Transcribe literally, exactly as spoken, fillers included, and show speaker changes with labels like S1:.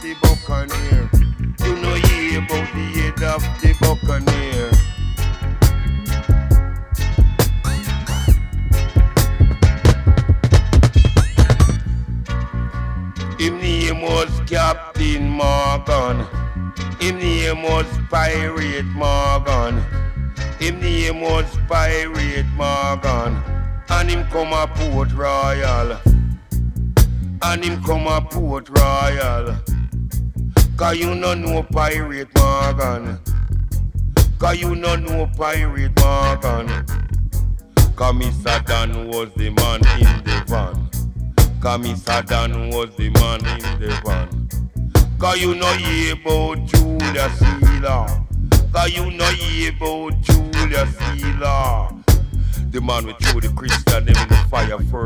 S1: the buccaneer. You know hear about the head of the buccaneer. Him name was Captain Morgan. Him name was Pirate Morgan. Him name was Pirate Morgan. And him come a Port Royal. And him come a Port Royal. Cause you no know Pirate Morgan. Cause you no know Pirate Morgan. Cause Mister Dan was the man in the van. Cause Mister Dan was the man in the van. Cause you know hear about Julius Caesar. Cause you know hear about Julius Caesar. The man with threw the Christian them in the fire first.